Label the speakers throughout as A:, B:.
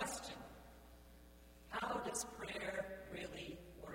A: question. How does prayer really work?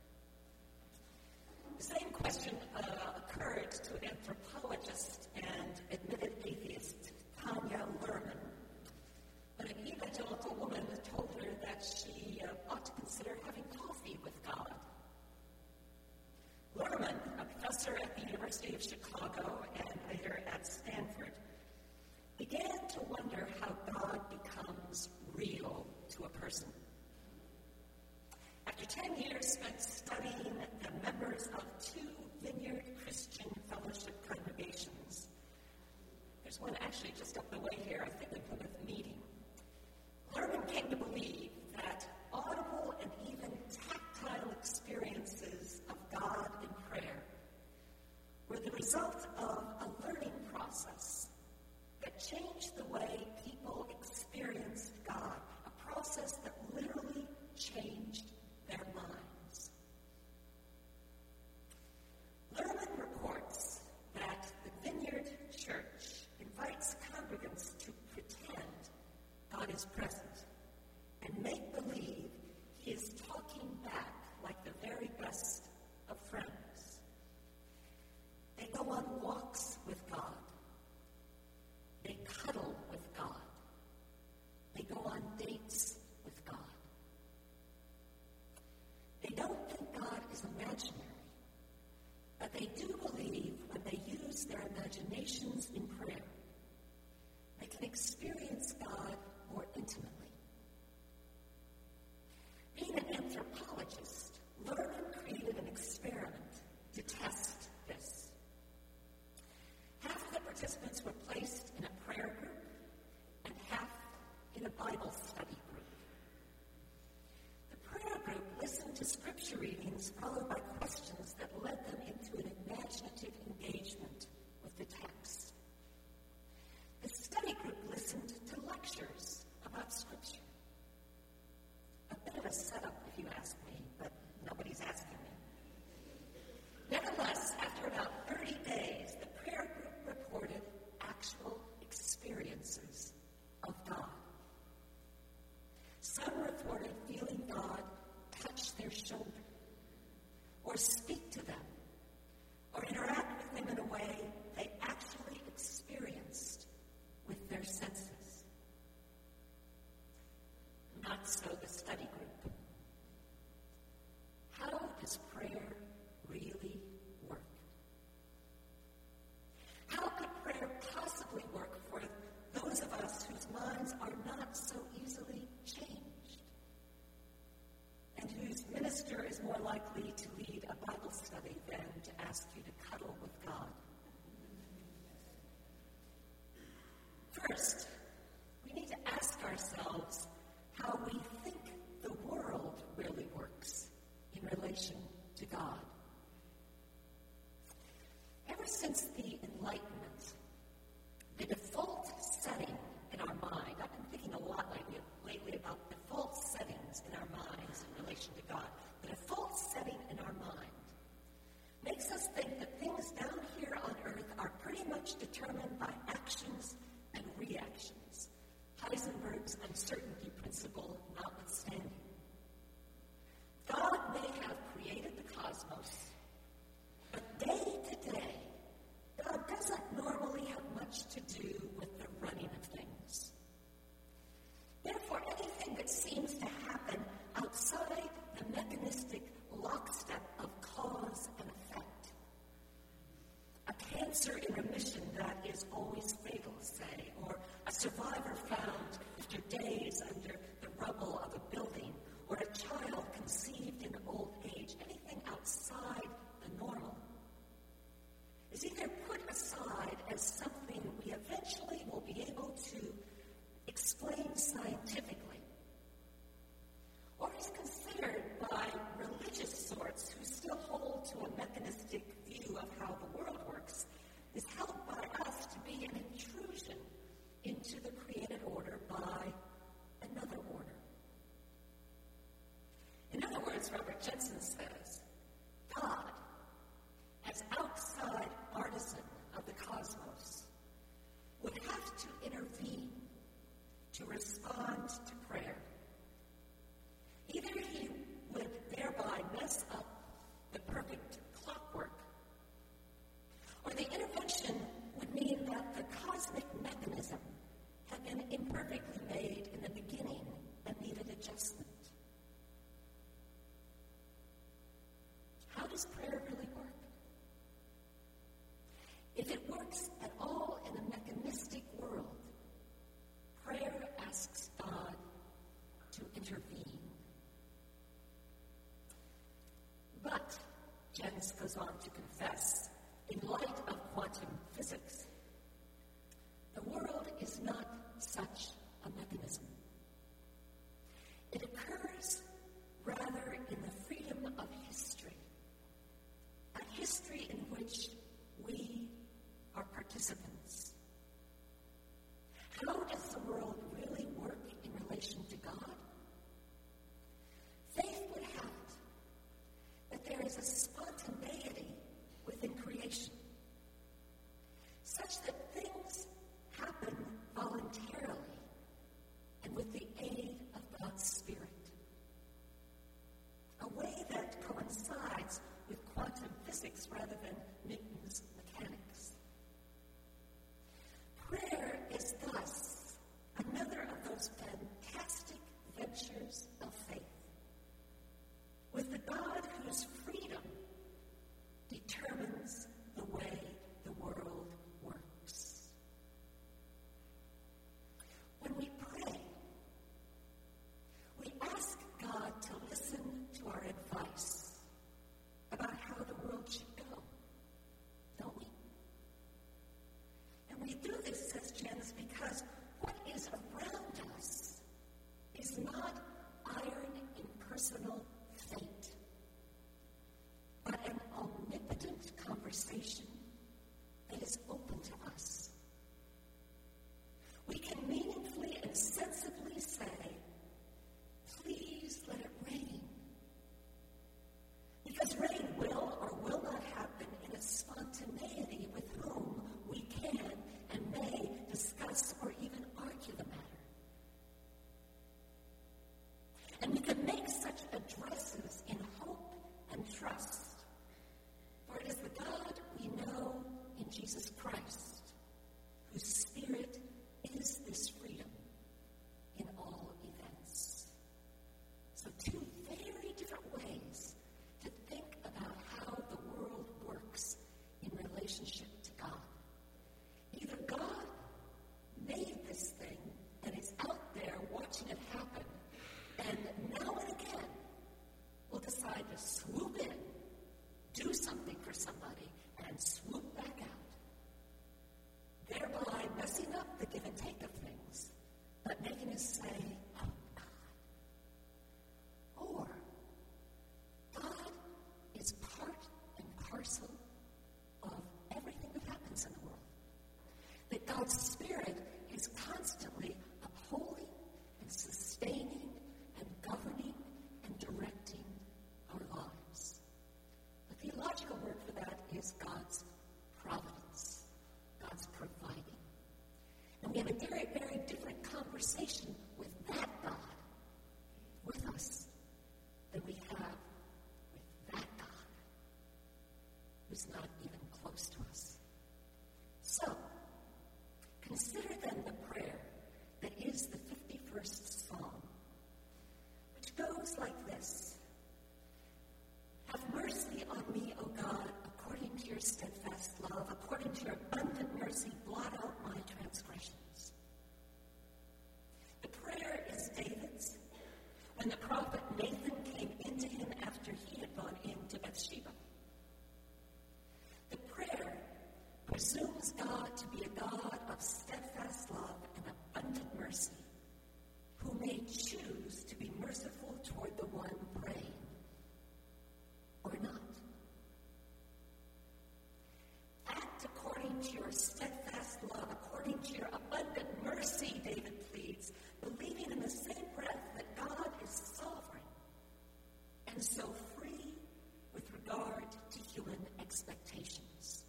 A: The same question occurred to anthropologist and admitted atheist Tanya Luhrmann, when an evangelical woman told her that she ought to consider having coffee with God. Luhrmann, a professor at the University of Chicago and later at Stanford, began to wonder how God becomes real to a person. After 10 years spent studying the members of 2 Vineyard Christian Fellowship congregations, there's one actually just up the way here, I think in Plymouth Meeting, Luhrmann came to believe that audible and even tactile experiences of God in prayer were the result of a learning process that changed the way people experienced God, a process that literally changed their minds. Luhrmann reports that the Vineyard Church invites congregants to pretend God is present and make believe He is talking back like the very best of friends. They go on walks with God. They cuddle with God. They go on dates with God. They don't think God is imaginary, but they do believe when they use their imaginations in prayer, they can experience God more intimately. Being an anthropologist, Luhrmann created an experiment to test this. Half of the participants were placed in a prayer group and half in a Bible study group. The prayer group listened to scripture readings followed by questions that led them into an imaginative engagement with the text. The study group listened to lectures about scripture. A bit of a setup, if you ask me, but nobody's asking me. Nevertheless, after about 30 days, the prayer group reported actual experiences of God. Some reported feeling God touch their shoulder, or speak to them, or interact with them in a way they actually experienced with their senses. Not so the study group. How does prayer really work? How could prayer possibly work for those of us whose minds are not so easily changed, and whose minister is more likely to lead a Bible study than to ask you to cuddle with God? First, we need to ask ourselves how we think the world really works in relation to God. Ever since the Enlightenment, the default setting in our mind, I've been thinking a lot lately about default settings in our minds in relation to God. The default setting in our mind makes us think that things down here on earth are pretty much determined by actions and reactions, Heisenberg's uncertainty principle notwithstanding. God may have created the cosmos, but day to day, God doesn't normally have much to do with the running of things. Therefore, anything that seems to happen outside the mechanistic lockstep of cause and effect, a cancer in remission that is always fatal, say, or a survivor found after days under the rubble of a building, or a child conceived in old age, anything outside the normal, is either put aside as something we eventually will be able to explain scientifically, or is considered by religious sorts who still hold to a mechanistic view of how the world works, is held by us to be an intrusion into the created order by another order. In other words, Robert Jensen says, God, as outside artisan of the cosmos, would have to intervene to respond to prayer. perfectly made in the beginning and needed adjustment. How does prayer really work? If it works at all in a mechanistic world, prayer asks God to intervene. But, Jens goes on to confess, in light of quantum physics, the world is not such a mechanism. It occurs rather in the freedom of history, a history in which we are participants. How does the world really work in relation to God? Faith would have it that there is a spontaneity within creation, such that things happen voluntarily and with the aid of God's Spirit. A way that coincides with quantum physics rather than Newton's mechanics. Prayer is thus another of those fantastic ventures of faith, with the God whose freedom determines the way the world works. When we pray, we ask God to listen to our advice about how the world should go, don't we? And we do this, says Jens, because what is around us is not iron impersonal fate, but an omnipotent conversation that is open to us. We can meaningfully and sensibly say, please let it rain. Because rain will or will not happen in a spontaneity with whom we can and may discuss or even argue the matter. And we can make such addresses in hope and trust, for it is the God we know in Jesus Christ, whose Spirit is this freedom in all events. So two very different ways to think about how the world works in relationship to God. Either God made this thing and is out there watching it happen, and now and again will decide to swoop in, do something for somebody, and swoop back out, thereby messing up the give and take of things, but making us say, oh, God. Or God is part and parcel of everything that happens in the world. That God's Spirit is constantly upholding and sustaining and governing and directing our lives. The theological word for that is God's providence, God's providing. And we have a very, very different conversation with that God, with us, than we have with that God, who's not even close to us. So, consider then the prayer that is the 51st Psalm, which goes like this. Have mercy on me, O God, according to your steadfast love, according to your abundant mercy, blot out my transgressions. The prayer is David's when the prophet Nathan came into him after he had gone into Bathsheba. The prayer presumes God to be a God of steadfast love and abundant mercy, who may choose to be merciful toward the one praying, or not. Act according to your steadfast love, according to your abundant mercy, David pleads, believing in the same breath that God is sovereign and so free with regard to human expectations.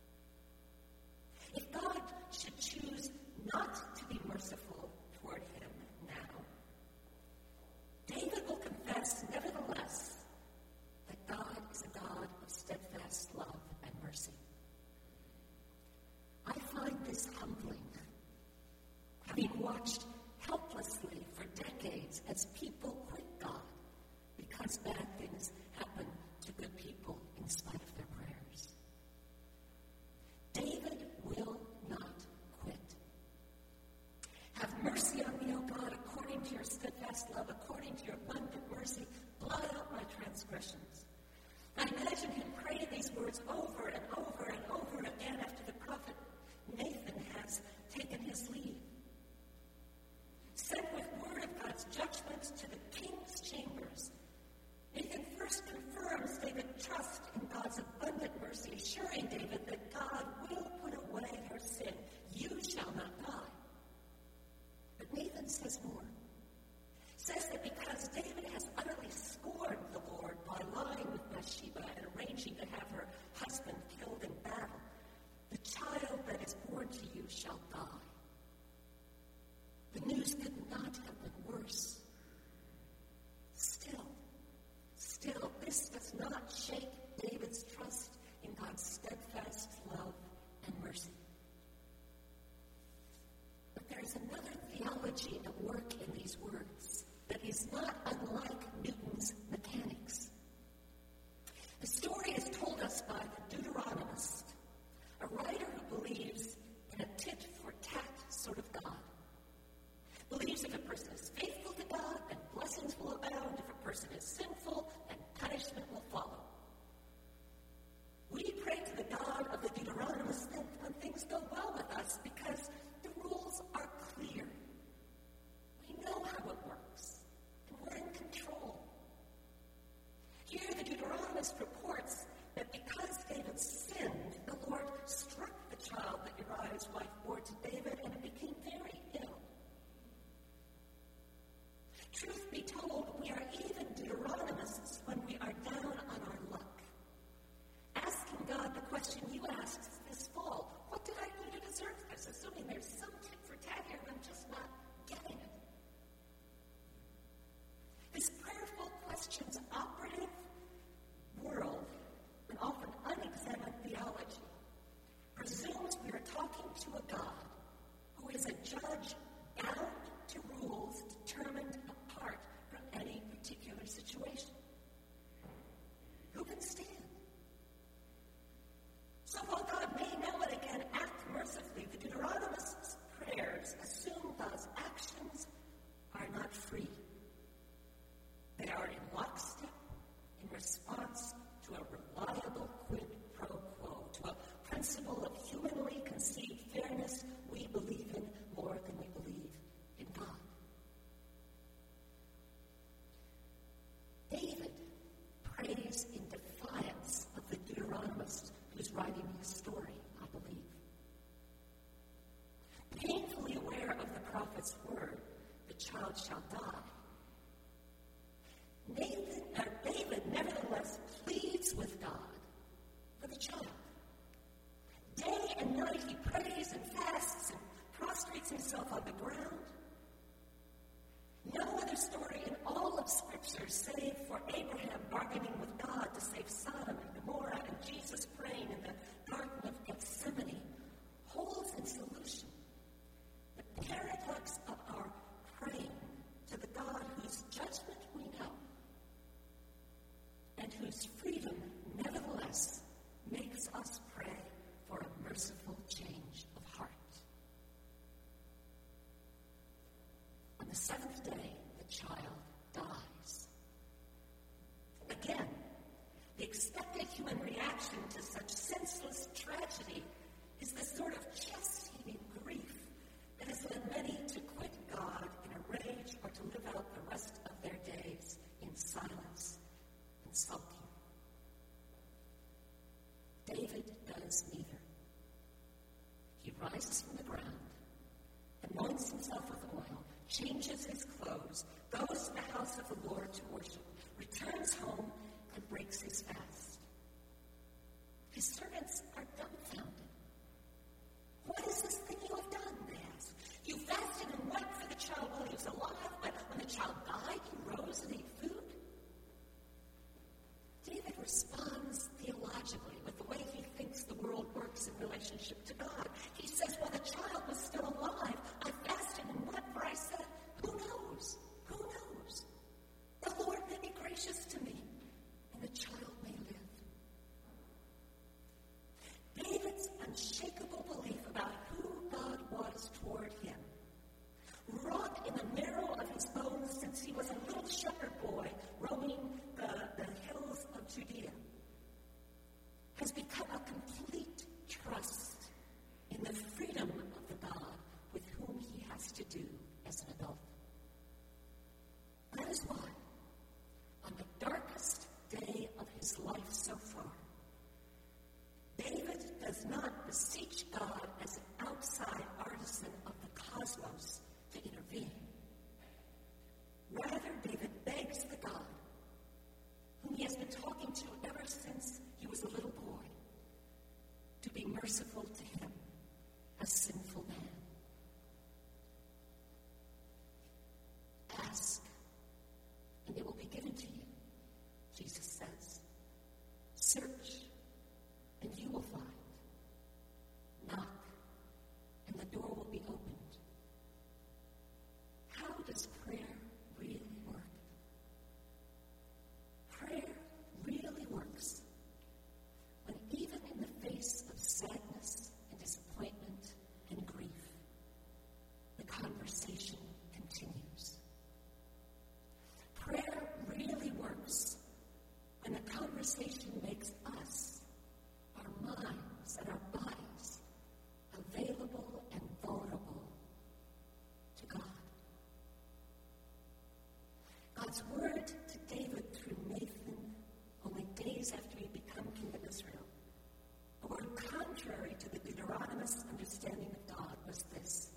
A: If God should choose not to be merciful toward him now, David will confess, nevertheless, that God is a God of steadfast love and mercy. I find this humbling, having watched to your steadfast love, according to your abundant mercy, blot out my transgressions. I imagine him praying these words over and over and over again after the prophet Nathan has taken his leave. Sent with word of God's judgment to the king's chambers, Nathan first confirms David's trust in God's abundant mercy, assuring David that God will put away your sin. You shall not die. But Nathan says more. Says that because David has utterly scorned the Lord by lying with Bathsheba and arranging to have her husband killed in battle, the child that is born to you shall die. The news could not have been worse. Still, this does not shake David's trust in God's steadfast love and mercy. But there is another theology at work in these words that is not unlike Newton's mechanics. The story is told us by the Deuteronomist, a writer who believes in a tit-for-tat sort of God. Believes if a person is faithful to God, then blessings will abound. If a person is sinful, then punishment will follow. We pray to the God of the Deuteronomist when things go well with us because the rules are clear. We know how it works, and we're in control. Here the Deuteronomist reports that because David sinned, the Lord struck the child that Uriah's wife bore to David, and it became very ill. Truth be told, we are even Deuteronomists when we are down on our luck. Asking God the question you asked this fall, what did I do to deserve this? Assuming there's some tit for tat here, and I'm just not getting it. This prayerful question's operative world, and often unexamined theology, presumes we are talking to a God who is a judge bound to rules determined apart from any particular situation. Who can stand? So while God may now and again act mercifully, the Deuteronomist's prayers assume God's actions are not free. They are in lockstep in response to a reliable quid pro quo, to a principle of humanly conceived fairness we believe in more than we believe in God. David prays in defiance of the Deuteronomist who's writing his story, I believe. Painfully aware of the prophet's word, the child shall die. David nevertheless pleads with God for the child. Day and night he prays and fasts and prostrates himself on the ground. No other story in all of Scripture, save for Abraham bargaining with God to save Sodom and Gomorrah and Jesus praying in the Garden of Gethsemane, holds in solution the paradox of our praying to the God whose judgment we know and whose freedom, nevertheless, makes us pray for a merciful change of heart. On the seventh day, the child dies. Again, the expected human reaction to such senseless tragedy is the sort of chest-heaving grief that has led many to quit God in a rage or to live out the rest of their days in silence and sulking. David does neither. He rises from the ground, anoints himself with oil, changes his clothes, goes to the house of the Lord to worship, returns home, and breaks his fast. His servants are dumbfounded. What is this thing you have done, they ask. You fasted and wept for the child while he was alive, but when the child died, you rose and ate food? David responds theologically with the way he thinks the world works in relationship to God. He says, while the child was still alive, I fasted and wept, for I said, who knows? Who knows? The Lord may be gracious to me, and the child may live. That is why, on the darkest day of his life so far, David does not beseech God as an outside artisan of the cosmos to intervene. Rather, David begs the God whom he has been talking to ever since he was a little boy to be merciful to him, a sinful man. Ask, and it will be given to you, Jesus says. Search, and you will find. Knock, and the door will be opened. How does prayer really work? Prayer really works when even in the face of sadness and disappointment and grief, the conversation continues. Prayer really works when the conversation makes us, our minds, and our bodies available and vulnerable to God. God's word to David through Nathan, only days after he had become king of Israel, a word contrary to the Deuteronomist understanding of God, was this: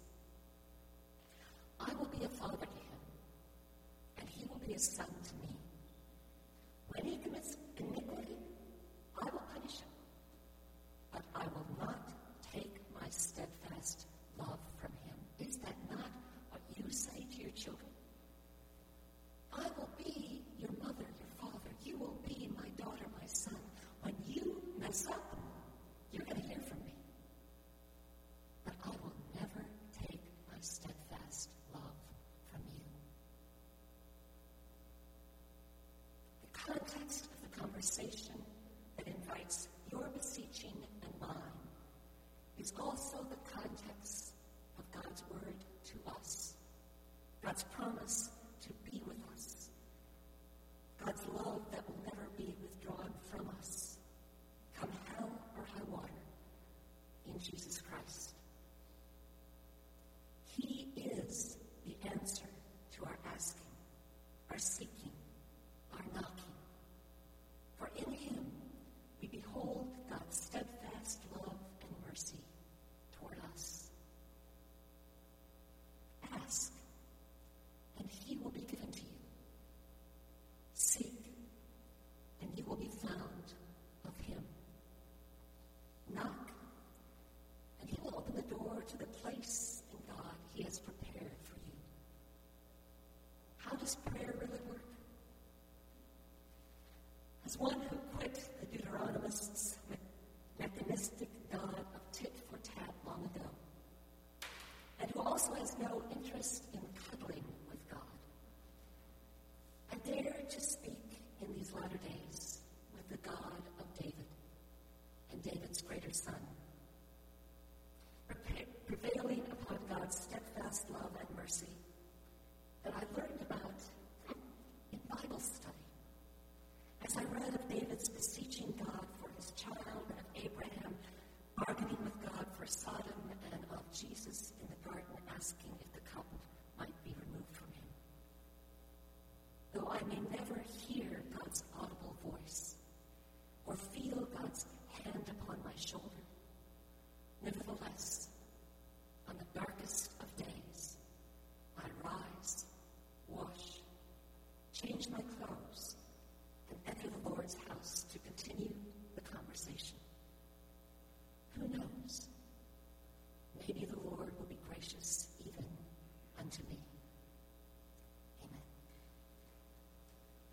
A: I will be a father to him, and he will be a son to me. When he commits iniquity, I will punish him, but I will not take my steadfast love from him. Is that not what you say to your children? I will be your mother, your father. You will be my daughter, my son. When you mess up, you're going to hear from me. But I will never take my steadfast love from you. The context of the conversation that invites your beseeching and mine is also the context of God's word to us, God's promise to be with us, God's love that will never be withdrawn from us, come hell or high water, in Jesus Christ. He is the answer to our asking, our seeking, our knocking. For in him we behold God's steadfast love and mercy toward us. Ask, and he will be given to you. Seek, and you will be found of him. Knock, and he will open the door to the place in God he has prepared for you. How does prayer really work? As one who